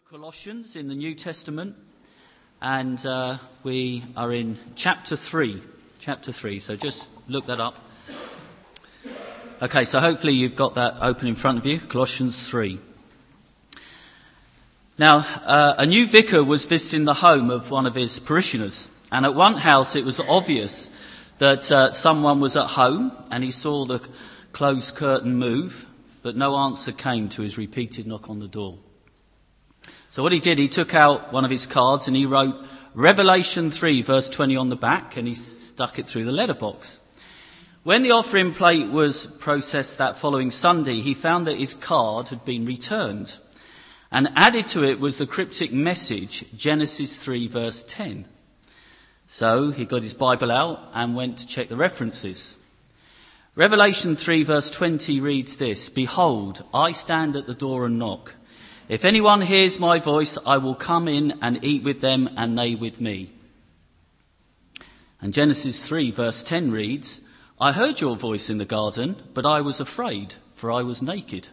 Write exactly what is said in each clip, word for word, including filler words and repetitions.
Colossians in the New Testament, and uh, we are in chapter three. Chapter three, so just look that up. Okay, so hopefully you've got that open in front of you, Colossians three. Now, uh, a new vicar was visiting the home of one of his parishioners, and at one house it was obvious that uh, someone was at home, and he saw the closed curtain move, but no answer came to his repeated knock on the door. So what he did, he took out one of his cards and he wrote Revelation three verse twenty on the back, and he stuck it through the letterbox. When the offering plate was processed that following Sunday, he found that his card had been returned, and added to it was the cryptic message Genesis three verse ten. So he got his Bible out and went to check the references. Revelation three verse twenty reads this: Behold, I stand at the door and knock. If anyone hears my voice, I will come in and eat with them and they with me. And Genesis three verse ten reads, I heard your voice in the garden, but I was afraid, for I was naked.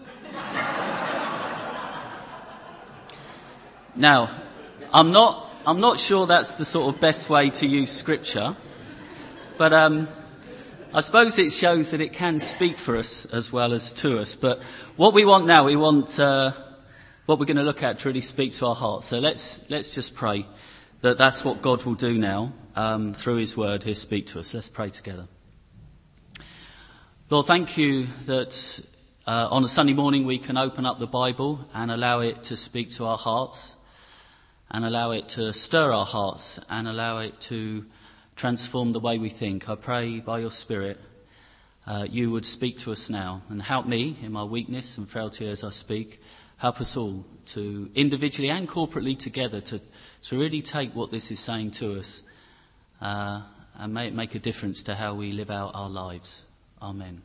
Now, I'm not, I'm not sure that's the sort of best way to use scripture, but um, I suppose it shows that it can speak for us as well as to us. But what we want now, we want... Uh, What we're going to look at to really speak to our hearts. So let's let's just pray that that's what God will do now um, through his word. He'll speak to us. Let's pray together. Lord, thank you that uh, on a Sunday morning we can open up the Bible and allow it to speak to our hearts and allow it to stir our hearts and allow it to transform the way we think. I pray by your Spirit uh, you would speak to us now and help me in my weakness and frailty as I speak. Help us all to individually and corporately together to, to really take what this is saying to us uh, and may it make a difference to how we live out our lives. Amen.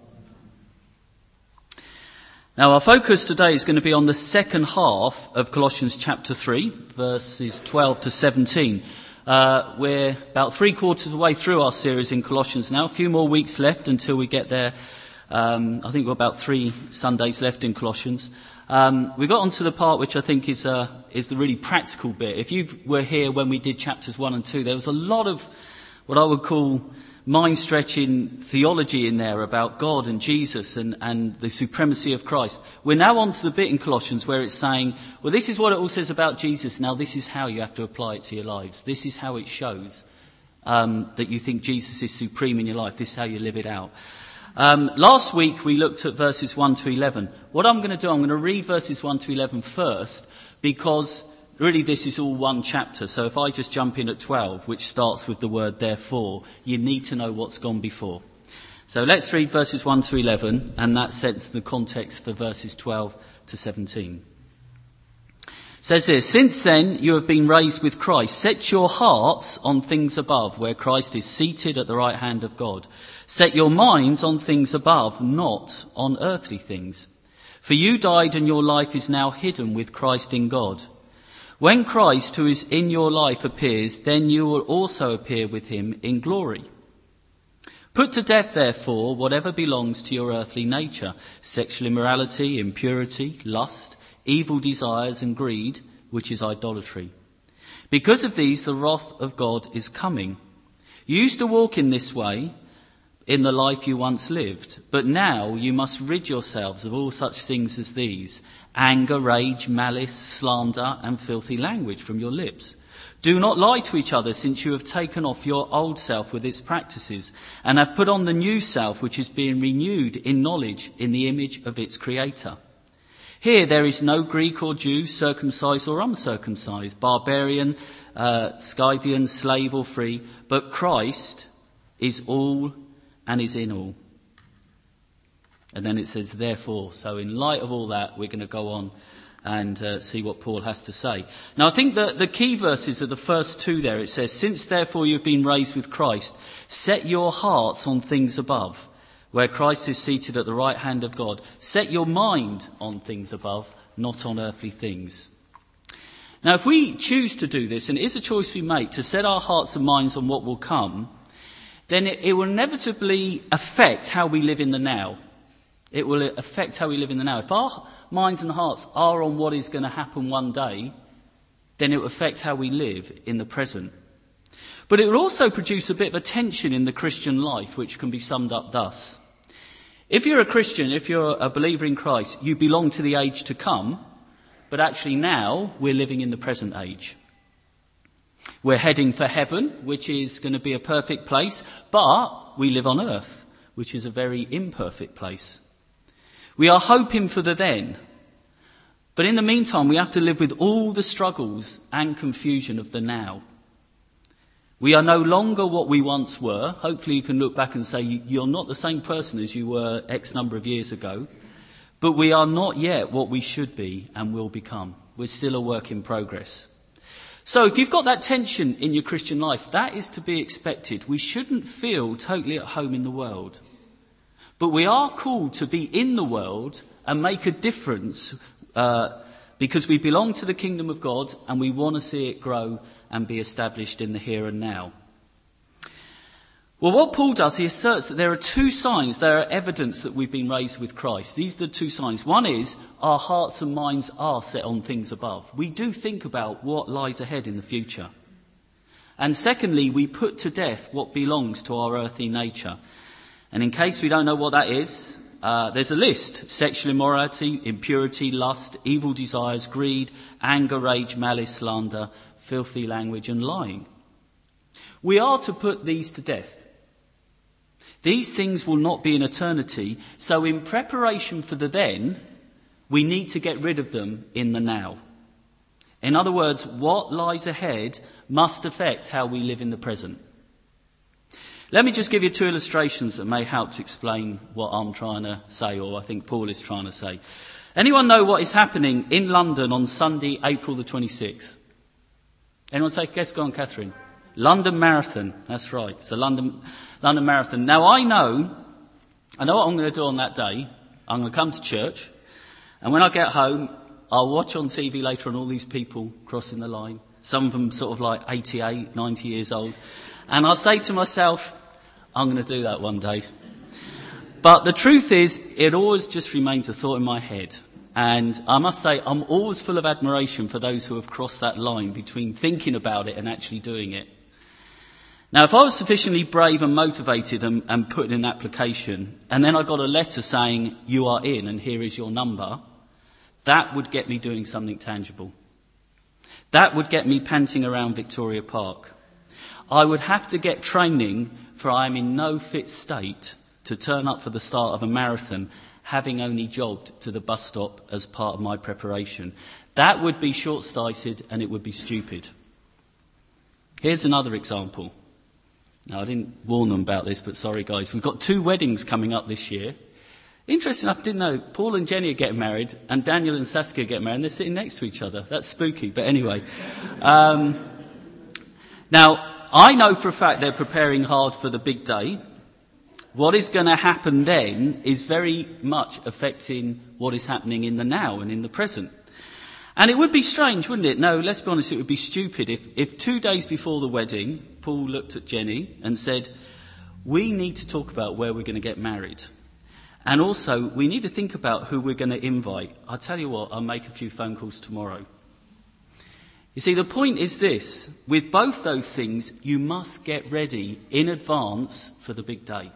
Now our focus today is going to be on the second half of Colossians chapter three, verses twelve to seventeen. Uh, we're about three quarters of the way through our series in Colossians now. A few more weeks left until we get there. Um, I think we've got about three Sundays left in Colossians. Um, we got onto the part which I think is uh, is the really practical bit. If you were here when we did chapters one and two, there was a lot of what I would call mind-stretching theology in there about God and Jesus and, and the supremacy of Christ. We're now on to the bit in Colossians where it's saying, well, this is what it all says about Jesus. Now this is how you have to apply it to your lives. This is how it shows um, that you think Jesus is supreme in your life. This is how you live it out. Um, last week we looked at verses one to eleven. What I'm going to do, I'm going to read verses one to eleven first, because really this is all one chapter. So if I just jump in at twelve, which starts with the word therefore, you need to know what's gone before. So let's read verses one to eleven, and that sets the context for verses twelve to seventeen. It says this: Since then you have been raised with Christ. Set your hearts on things above, where Christ is seated at the right hand of God. Set your minds on things above, not on earthly things. For you died, and your life is now hidden with Christ in God. When Christ, who is in your life, appears, then you will also appear with him in glory. Put to death, therefore, whatever belongs to your earthly nature: sexual immorality, impurity, lust, evil desires and greed, which is idolatry. Because of these, the wrath of God is coming. You used to walk in this way in the life you once lived, but now you must rid yourselves of all such things as these: anger, rage, malice, slander, and filthy language from your lips. Do not lie to each other, since you have taken off your old self with its practices and have put on the new self, which is being renewed in knowledge in the image of its creator. Here there is no Greek or Jew, circumcised or uncircumcised, barbarian, uh, Scythian, slave or free, but Christ is all and is in all. And then it says, therefore. So in light of all that, we're going to go on and uh, see what Paul has to say. Now I think that the key verses are the first two there. It says, since therefore you've been raised with Christ, set your hearts on things above, where Christ is seated at the right hand of God. Set your mind on things above, not on earthly things. Now if we choose to do this, and it is a choice we make, to set our hearts and minds on what will come, then it, it will inevitably affect how we live in the now. It will affect how we live in the now. If our minds and hearts are on what is going to happen one day, then it will affect how we live in the present. But it will also produce a bit of a tension in the Christian life, which can be summed up thus. If you're a Christian, if you're a believer in Christ, you belong to the age to come, but actually now we're living in the present age. We're heading for heaven, which is going to be a perfect place, but we live on earth, which is a very imperfect place. We are hoping for the then, but in the meantime we have to live with all the struggles and confusion of the now. We are no longer what we once were. Hopefully you can look back and say you're not the same person as you were X number of years ago, but we are not yet what we should be and will become. We're still a work in progress. So if you've got that tension in your Christian life, that is to be expected. We shouldn't feel totally at home in the world. But we are called to be in the world and make a difference uh, because we belong to the kingdom of God and we want to see it grow and be established in the here and now. Well, what Paul does, he asserts that there are two signs, there are evidence that we've been raised with Christ. These are the two signs. One is our hearts and minds are set on things above. We do think about what lies ahead in the future. And secondly, we put to death what belongs to our earthly nature. And in case we don't know what that is, uh, there's a list. Sexual immorality, impurity, lust, evil desires, greed, anger, rage, malice, slander, filthy language and lying. We are to put these to death. These things will not be in eternity, so in preparation for the then, we need to get rid of them in the now. In other words, what lies ahead must affect how we live in the present. Let me just give you two illustrations that may help to explain what I'm trying to say, or I think Paul is trying to say. Anyone know what is happening in London on Sunday, April the twenty-sixth? Anyone take a guess? Go on, Catherine. London Marathon. That's right. It's the London London Marathon. Now I know, I know what I'm going to do on that day. I'm going to come to church, and when I get home, I'll watch on T V later on all these people crossing the line. Some of them sort of like eighty-eight, ninety years old. And I'll say to myself, I'm going to do that one day. But the truth is, it always just remains a thought in my head. And I must say, I'm always full of admiration for those who have crossed that line between thinking about it and actually doing it. Now, if I was sufficiently brave and motivated and, and put in an application, and then I got a letter saying, you are in and here is your number, that would get me doing something tangible. That would get me panting around Victoria Park. I would have to get training, for I am in no fit state to turn up for the start of a marathon, having only jogged to the bus stop as part of my preparation. That would be short-sighted and it would be stupid. Here's another example. Now, I didn't warn them about this, but sorry guys. We've got two weddings coming up this year. Interesting enough, I didn't know, Paul and Jenny are getting married and Daniel and Saskia get married and they're sitting next to each other. That's spooky, but anyway. Um, now, I know for a fact they're preparing hard for the big day. What is going to happen then is very much affecting what is happening in the now and in the present. And it would be strange, wouldn't it? No, let's be honest, it would be stupid if, if two days before the wedding, Paul looked at Jenny and said, we need to talk about where we're going to get married. And also, we need to think about who we're going to invite. I'll tell you what, I'll make a few phone calls tomorrow. You see, the point is this. With both those things, you must get ready in advance for the big day.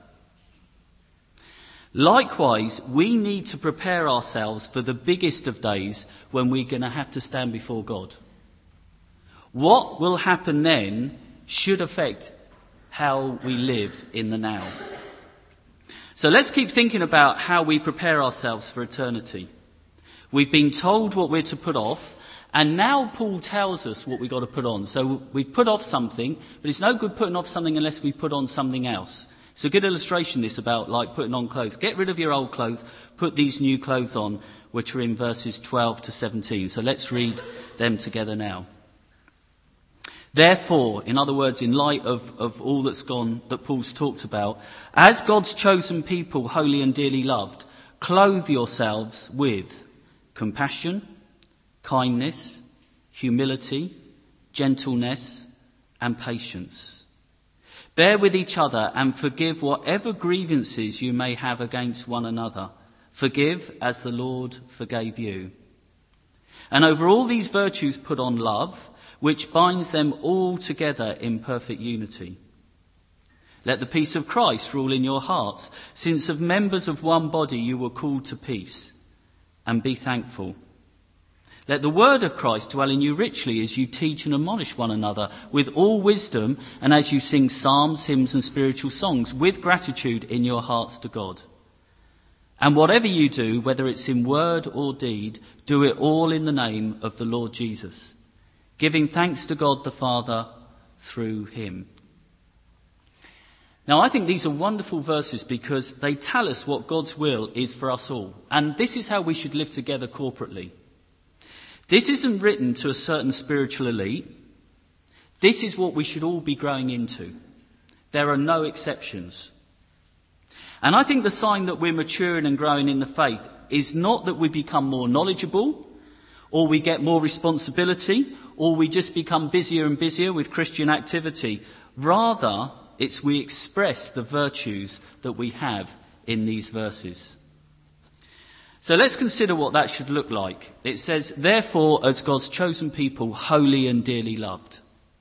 Likewise, we need to prepare ourselves for the biggest of days when we're going to have to stand before God. What will happen then should affect how we live in the now. So let's keep thinking about how we prepare ourselves for eternity. We've been told what we're to put off, and now Paul tells us what we've got to put on. So we put off something, but it's no good putting off something unless we put on something else. It's a good illustration, this, about like putting on clothes. Get rid of your old clothes, put these new clothes on, which are in verses twelve to seventeen. So let's read them together now. Therefore, in other words, in light of, of all that's gone, that Paul's talked about, as God's chosen people, holy and dearly loved, clothe yourselves with compassion, kindness, humility, gentleness, and patience. Bear with each other and forgive whatever grievances you may have against one another. Forgive as the Lord forgave you. And over all these virtues put on love, which binds them all together in perfect unity. Let the peace of Christ rule in your hearts, since as members of one body you were called to peace, and be thankful. Let the word of Christ dwell in you richly as you teach and admonish one another with all wisdom, and as you sing psalms, hymns and spiritual songs with gratitude in your hearts to God. And whatever you do, whether it's in word or deed, do it all in the name of the Lord Jesus, giving thanks to God the Father through him. Now, I think these are wonderful verses because they tell us what God's will is for us all. And this is how we should live together corporately. This isn't written to a certain spiritual elite. This is what we should all be growing into. There are no exceptions. And I think the sign that we're maturing and growing in the faith is not that we become more knowledgeable, or we get more responsibility, or we just become busier and busier with Christian activity. Rather, it's we express the virtues that we have in these verses. So let's consider what that should look like. It says, therefore, as God's chosen people, holy and dearly loved.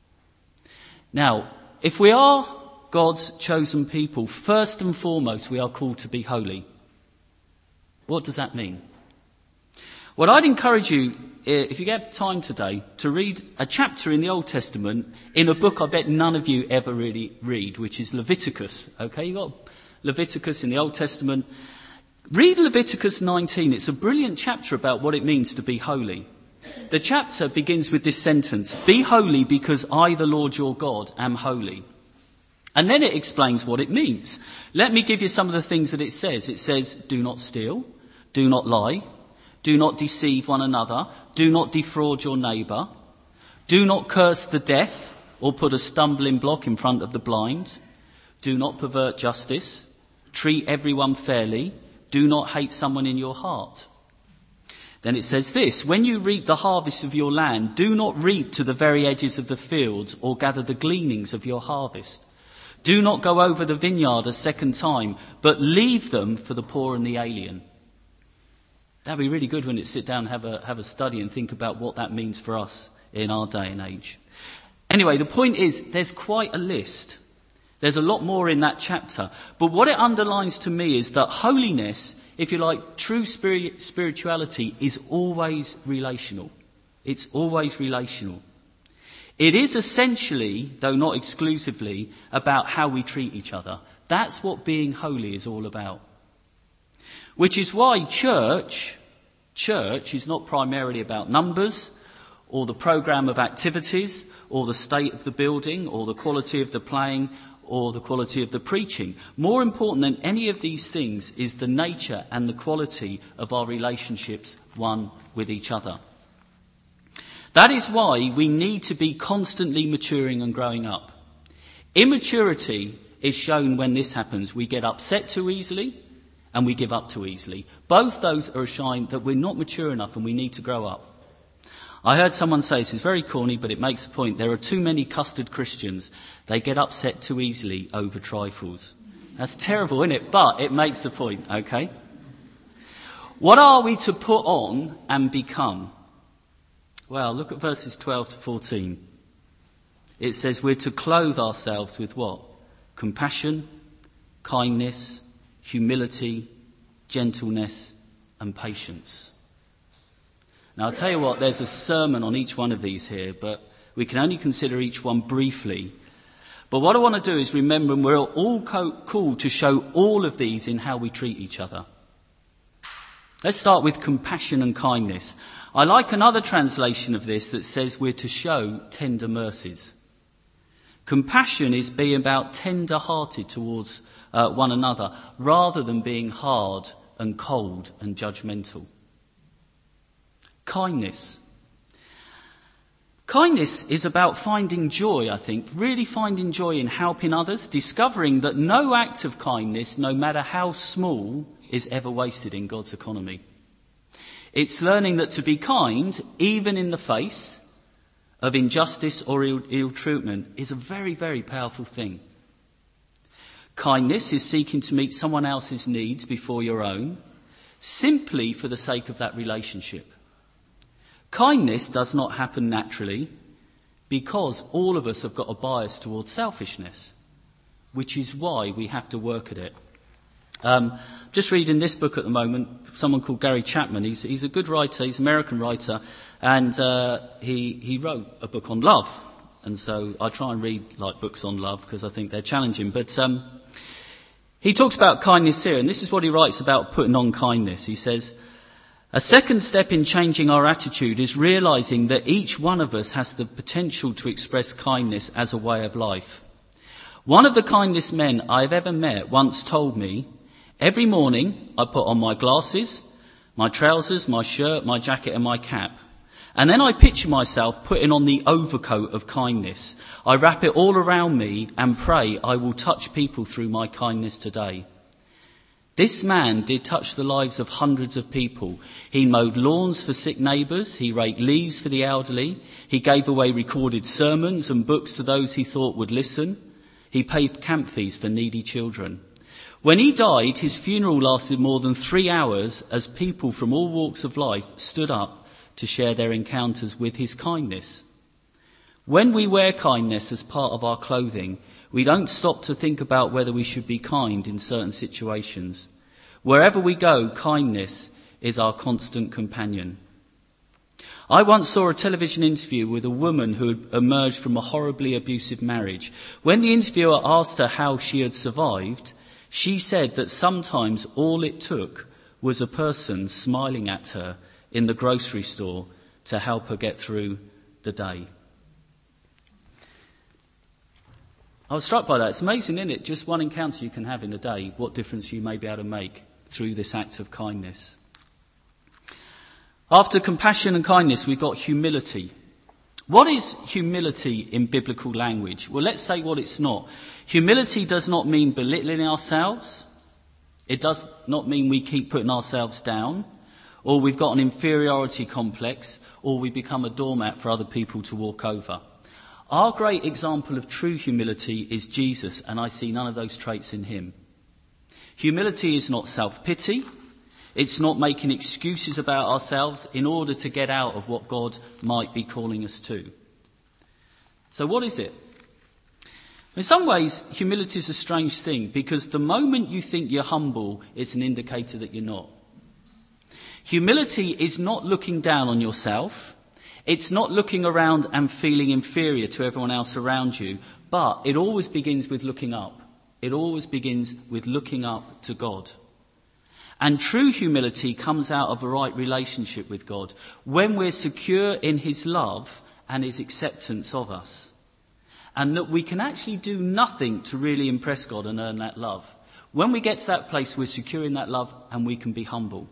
Now, if we are God's chosen people, first and foremost, we are called to be holy. What does that mean? Well, I'd encourage you, if you get time today, to read a chapter in the Old Testament in a book I bet none of you ever really read, which is Leviticus. Okay, you've got Leviticus in the Old Testament. Read Leviticus nineteen. It's a brilliant chapter about what it means to be holy. The chapter begins with this sentence, be holy because I, the Lord your God, am holy. And then it explains what it means. Let me give you some of the things that it says. It says, do not steal, do not lie, do not deceive one another, do not defraud your neighbour, do not curse the deaf or put a stumbling block in front of the blind, do not pervert justice, treat everyone fairly, do not hate someone in your heart. Then it says this, when you reap the harvest of your land, do not reap to the very edges of the fields or gather the gleanings of your harvest. Do not go over the vineyard a second time, but leave them for the poor and the alien. That'd be really good when you sit down and have a, have a study and think about what that means for us in our day and age. Anyway, the point is there's quite a list. There's a lot more in that chapter. But what it underlines to me is that holiness, if you like, true spirit, spirituality is always relational. It's always relational. It is essentially, though not exclusively, about how we treat each other. That's what being holy is all about. Which is why church, church is not primarily about numbers, or the programme of activities, or the state of the building, or the quality of the playing, or the quality of the preaching. More important than any of these things is the nature and the quality of our relationships one with each other. That is why we need to be constantly maturing and growing up. Immaturity is shown when this happens. We get upset too easily and we give up too easily. Both those are a sign that we're not mature enough and we need to grow up. I heard someone say, this is very corny, but it makes a point. There are too many custard Christians. They get upset too easily over trifles. That's terrible, isn't it? But it makes the point, okay? What are we to put on and become? Well, look at verses twelve to fourteen. It says we're to clothe ourselves with what? Compassion, kindness, humility, gentleness, and patience. Now, I'll tell you what, there's a sermon on each one of these here, but we can only consider each one briefly. But what I want to do is remember we're all co- called to show all of these in how we treat each other. Let's start with compassion and kindness. I like another translation of this that says we're to show tender mercies. Compassion is being about tender-hearted towards uh, one another, rather than being hard and cold and judgmental. Kindness. Kindness is about finding joy, I think, really finding joy in helping others, discovering that no act of kindness, no matter how small, is ever wasted in God's economy. It's learning that to be kind, even in the face of injustice or ill, ill treatment, is a very, very powerful thing. Kindness is seeking to meet someone else's needs before your own, simply for the sake of that relationship. Kindness does not happen naturally because all of us have got a bias towards selfishness, which is why we have to work at it. Um, just reading this book at the moment, someone called Gary Chapman. He's, he's a good writer, he's an American writer, and uh, he, he wrote a book on love. And so I try and read like books on love because I think they're challenging. But um, he talks about kindness here, and this is what he writes about putting on kindness. He says, a second step in changing our attitude is realizing that each one of us has the potential to express kindness as a way of life. One of the kindest men I've ever met once told me, every morning I put on my glasses, my trousers, my shirt, my jacket and my cap. And then I picture myself putting on the overcoat of kindness. I wrap it all around me and pray I will touch people through my kindness today. This man did touch the lives of hundreds of people. He mowed lawns for sick neighbours. He raked leaves for the elderly. He gave away recorded sermons and books to those he thought would listen. He paid camp fees for needy children. When he died, his funeral lasted more than three hours as people from all walks of life stood up to share their encounters with his kindness. When we wear kindness as part of our clothing, we don't stop to think about whether we should be kind in certain situations. Wherever we go, kindness is our constant companion. I once saw a television interview with a woman who had emerged from a horribly abusive marriage. When the interviewer asked her how she had survived, she said that sometimes all it took was a person smiling at her in the grocery store to help her get through the day. I was struck by that. It's amazing, isn't it? Just one encounter you can have in a day, what difference you may be able to make through this act of kindness. After compassion and kindness, we've got humility. What is humility in biblical language? Well, let's say what it's not. Humility does not mean belittling ourselves. It does not mean we keep putting ourselves down, or we've got an inferiority complex, or we become a doormat for other people to walk over. Our great example of true humility is Jesus, and I see none of those traits in him. Humility is not self-pity. It's not making excuses about ourselves in order to get out of what God might be calling us to. So what is it? In some ways, humility is a strange thing, because the moment you think you're humble, it's an indicator that you're not. Humility is not looking down on yourself. It's not looking around and feeling inferior to everyone else around you, but it always begins with looking up. It always begins with looking up to God. And true humility comes out of a right relationship with God, when we're secure in his love and his acceptance of us. And that we can actually do nothing to really impress God and earn that love. When we get to that place, we're secure in that love and we can be humble.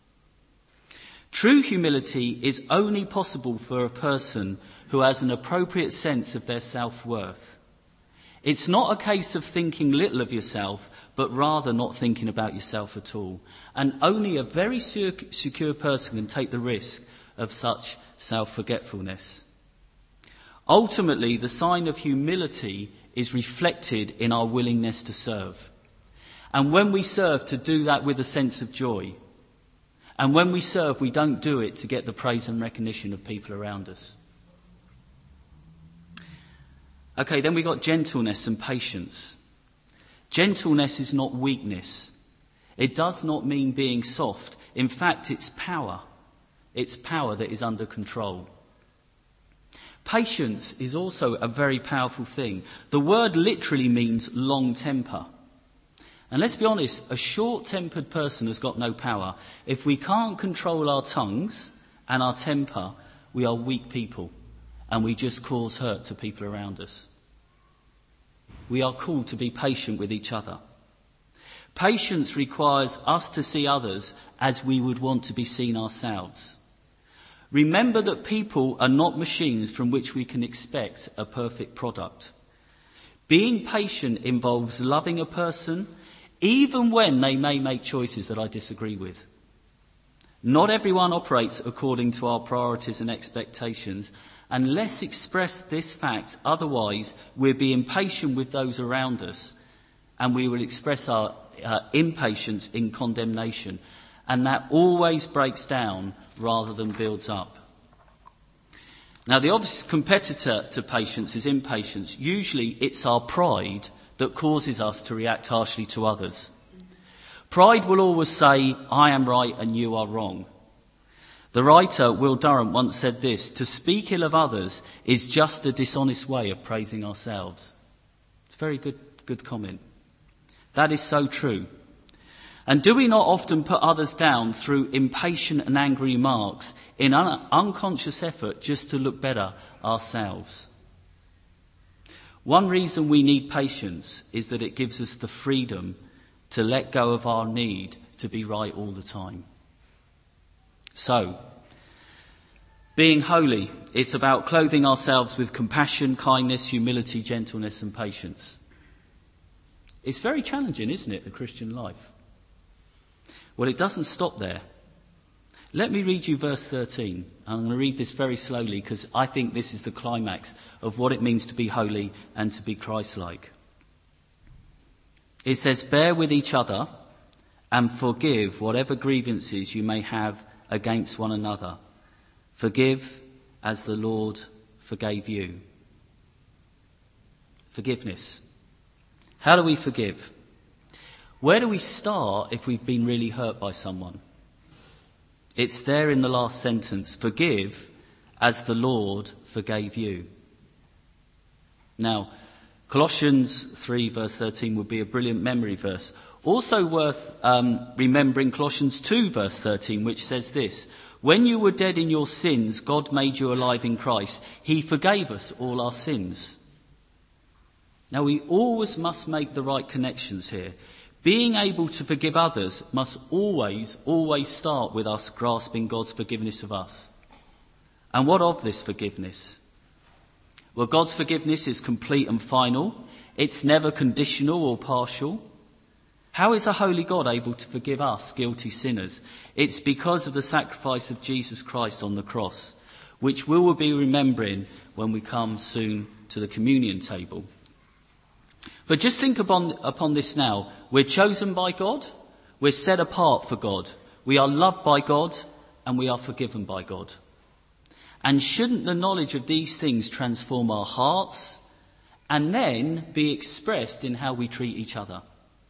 True humility is only possible for a person who has an appropriate sense of their self-worth. It's not a case of thinking little of yourself, but rather not thinking about yourself at all. And only a very secure person can take the risk of such self-forgetfulness. Ultimately, the sign of humility is reflected in our willingness to serve. And when we serve, to do that with a sense of joy. And when we serve, we don't do it to get the praise and recognition of people around us. Okay, then we got gentleness and patience. Gentleness is not weakness. It does not mean being soft. In fact, it's power. It's power that is under control. Patience is also a very powerful thing. The word literally means long temper. And let's be honest, a short-tempered person has got no power. If we can't control our tongues and our temper, we are weak people, and we just cause hurt to people around us. We are called to be patient with each other. Patience requires us to see others as we would want to be seen ourselves. Remember that people are not machines from which we can expect a perfect product. Being patient involves loving a person even when they may make choices that I disagree with. Not everyone operates according to our priorities and expectations, and let's express this fact, otherwise we'll be impatient with those around us, and we will express our uh, impatience in condemnation. and that always breaks down rather than builds up. Now, the obvious competitor to patience is impatience. Usually it's our pride that causes us to react harshly to others. Pride will always say, I am right and you are wrong. The writer Will Durant once said this: to speak ill of others is just a dishonest way of praising ourselves. It's a very good, good comment. That is so true. And do we not often put others down through impatient and angry remarks in an unconscious effort just to look better ourselves? One reason we need patience is that it gives us the freedom to let go of our need to be right all the time. So, being holy is about clothing ourselves with compassion, kindness, humility, gentleness and patience. It's very challenging, isn't it, the Christian life? Well, it doesn't stop there. Let me read you verse thirteen. I'm going to read this very slowly because I think this is the climax of what it means to be holy and to be Christ-like. It says, bear with each other and forgive whatever grievances you may have against one another. Forgive as the Lord forgave you. Forgiveness. How do we forgive? Where do we start if we've been really hurt by someone? It's there in the last sentence. Forgive as the Lord forgave you. Now, Colossians three verse thirteen would be a brilliant memory verse. Also worth um, remembering Colossians two verse thirteen, which says this: when you were dead in your sins, God made you alive in Christ. He forgave us all our sins. Now, we always must make the right connections here. Being able to forgive others must always, always start with us grasping God's forgiveness of us. And what of this forgiveness? Well, God's forgiveness is complete and final. It's never conditional or partial. How is a holy God able to forgive us, guilty sinners? It's because of the sacrifice of Jesus Christ on the cross, which we will be remembering when we come soon to the communion table. But just think upon, upon this now. We're chosen by God. We're set apart for God. We are loved by God and we are forgiven by God. And shouldn't the knowledge of these things transform our hearts and then be expressed in how we treat each other?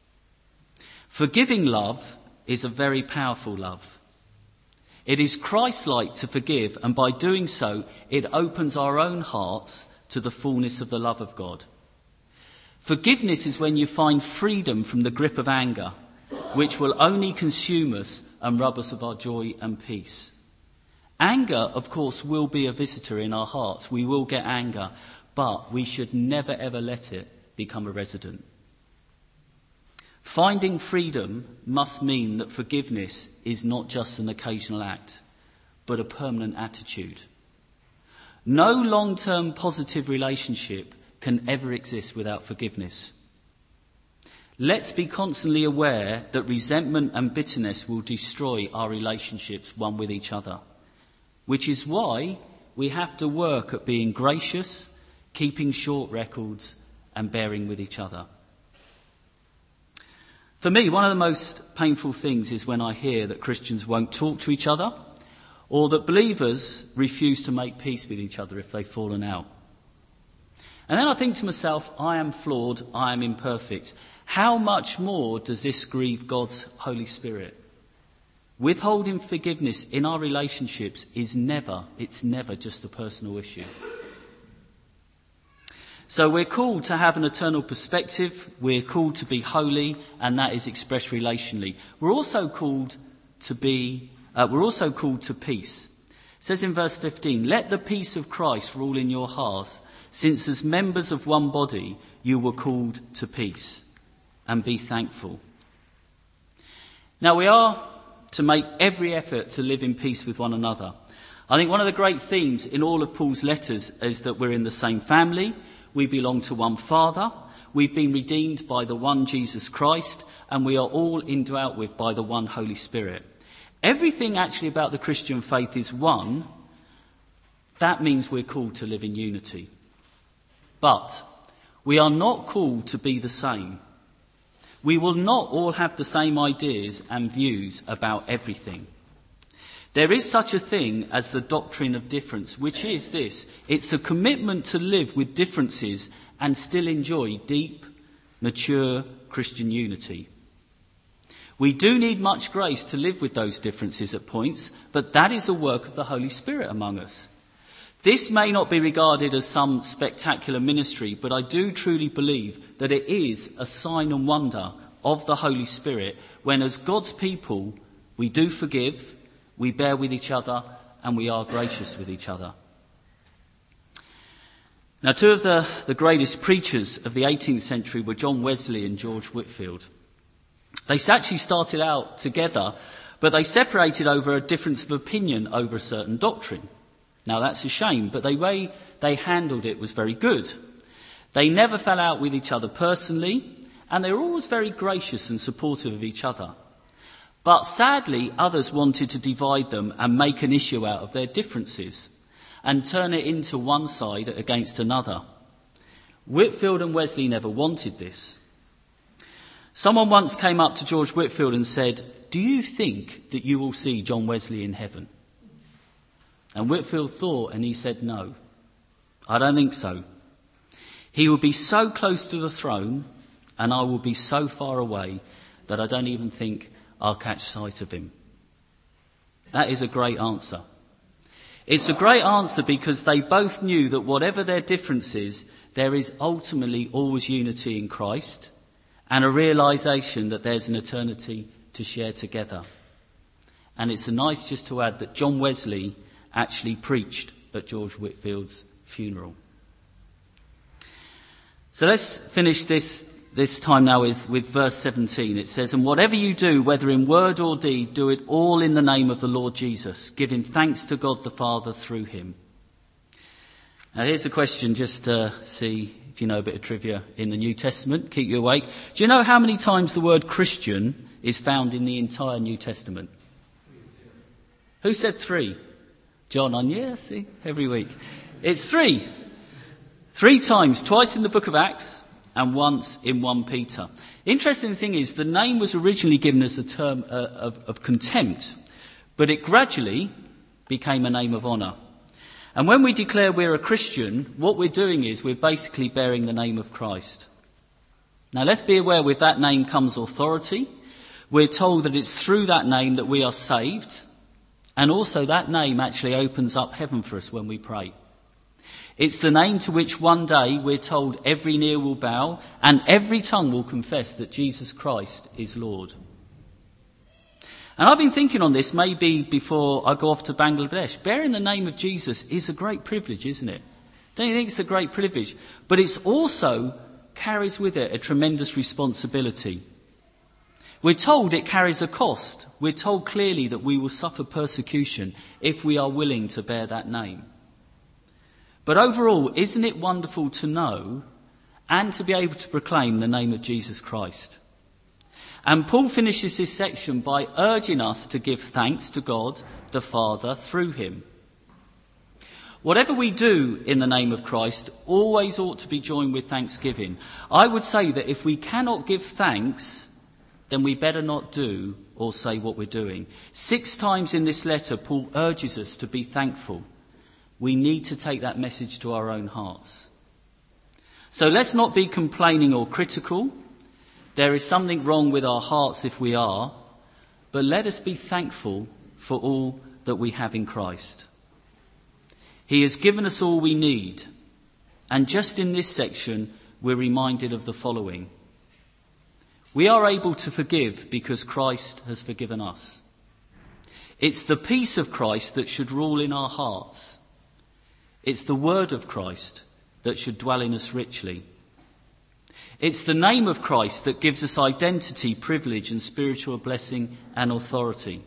Forgiving love is a very powerful love. It is Christ-like to forgive, and by doing so, it opens our own hearts to the fullness of the love of God. Forgiveness is when you find freedom from the grip of anger, which will only consume us and rob us of our joy and peace. Anger, of course, will be a visitor in our hearts. We will get anger, but we should never ever let it become a resident. Finding freedom must mean that forgiveness is not just an occasional act, but a permanent attitude. No long-term positive relationship can ever exist without forgiveness. Let's be constantly aware that resentment and bitterness will destroy our relationships one with each other, which is why we have to work at being gracious, keeping short records, and bearing with each other. For me, one of the most painful things is when I hear that Christians won't talk to each other, or that believers refuse to make peace with each other if they've fallen out. And then I think to myself, I am flawed, I am imperfect. How much more does this grieve God's Holy Spirit? Withholding forgiveness in our relationships is never, it's never just a personal issue. So we're called to have an eternal perspective, we're called to be holy, and that is expressed relationally. We're also called to be, uh, we're also called to peace. It says in verse fifteen, let the peace of Christ rule in your hearts, since as members of one body you were called to peace, and be thankful. Now we are to make every effort to live in peace with one another. I think one of the great themes in all of Paul's letters is that we're in the same family, we belong to one Father, we've been redeemed by the one Jesus Christ, and we are all indwelt with by the one Holy Spirit. Everything actually about the Christian faith is one. That means we're called to live in unity. But we are not called to be the same. We will not all have the same ideas and views about everything. There is such a thing as the doctrine of difference, which is this: it's a commitment to live with differences and still enjoy deep, mature Christian unity. We do need much grace to live with those differences at points, but that is a work of the Holy Spirit among us. This may not be regarded as some spectacular ministry, but I do truly believe that it is a sign and wonder of the Holy Spirit when, as God's people, we do forgive, we bear with each other, and we are gracious with each other. Now, two of the, the greatest preachers of the eighteenth century were John Wesley and George Whitefield. They actually started out together, but they separated over a difference of opinion over a certain doctrine. Now, that's a shame, but the way they handled it was very good. They never fell out with each other personally, and they were always very gracious and supportive of each other. But sadly, others wanted to divide them and make an issue out of their differences and turn it into one side against another. Whitefield and Wesley never wanted this. Someone once came up to George Whitefield and said, "Do you think that you will see John Wesley in heaven?" And Whitefield thought, and he said, "No, I don't think so. He will be so close to the throne, and I will be so far away that I don't even think I'll catch sight of him." That is a great answer. It's a great answer because they both knew that whatever their differences, there is ultimately always unity in Christ and a realisation that there's an eternity to share together. And it's nice just to add that John Wesley actually preached at George Whitefield's funeral. So let's finish this this time now with, with verse seventeen. It says, "And whatever you do, whether in word or deed, do it all in the name of the Lord Jesus, giving thanks to God the Father through him." Now here's a question just to see if you know a bit of trivia in the New Testament, keep you awake. Do you know how many times the word Christian is found in the entire New Testament? Who said three? John on, yeah, see, every week. It's three. Three times, twice in the book of Acts and once in First Peter. Interesting thing is, the name was originally given as a term uh, of, of contempt, but it gradually became a name of honour. And when we declare we're a Christian, what we're doing is we're basically bearing the name of Christ. Now let's be aware, with that name comes authority. We're told that it's through that name that we are saved. And also that name actually opens up heaven for us when we pray. It's the name to which one day we're told every knee will bow and every tongue will confess that Jesus Christ is Lord. And I've been thinking on this maybe before I go off to Bangladesh. Bearing the name of Jesus is a great privilege, isn't it? Don't you think it's a great privilege? But it's also carries with it a tremendous responsibility. We're told it carries a cost. We're told clearly that we will suffer persecution if we are willing to bear that name. But overall, isn't it wonderful to know and to be able to proclaim the name of Jesus Christ? And Paul finishes this section by urging us to give thanks to God the Father through him. Whatever we do in the name of Christ always ought to be joined with thanksgiving. I would say that if we cannot give thanks, then we better not do or say what we're doing. Six times in this letter, Paul urges us to be thankful. We need to take that message to our own hearts. So let's not be complaining or critical. There is something wrong with our hearts if we are, but let us be thankful for all that we have in Christ. He has given us all we need. And just in this section, we're reminded of the following. We are able to forgive because Christ has forgiven us. It's the peace of Christ that should rule in our hearts. It's the word of Christ that should dwell in us richly. It's the name of Christ that gives us identity, privilege and spiritual blessing and authority.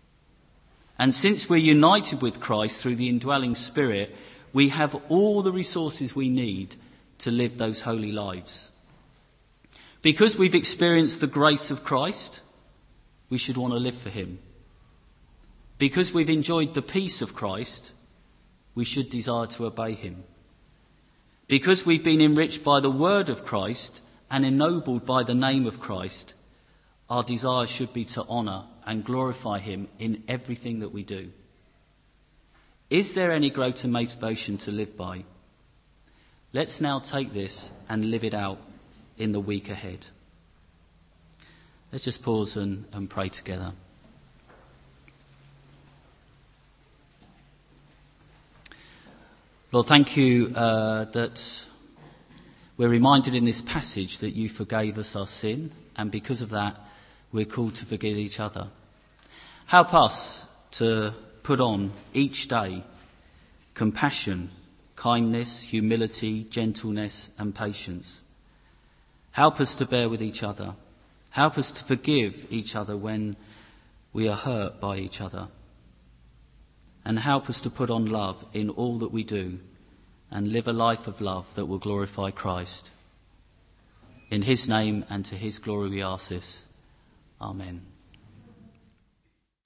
And since we're united with Christ through the indwelling Spirit, we have all the resources we need to live those holy lives. Because we've experienced the grace of Christ, we should want to live for him. Because we've enjoyed the peace of Christ, we should desire to obey him. Because we've been enriched by the word of Christ and ennobled by the name of Christ, our desire should be to honour and glorify him in everything that we do. Is there any greater motivation to live by? Let's now take this and live it out in the week ahead. Let's just pause and, and pray together. Lord, thank you uh, that we're reminded in this passage that you forgave us our sin, and because of that, we're called to forgive each other. Help us to put on each day compassion, kindness, humility, gentleness, and patience. Help us to bear with each other. Help us to forgive each other when we are hurt by each other. And help us to put on love in all that we do and live a life of love that will glorify Christ. In his name and to his glory we ask this. Amen.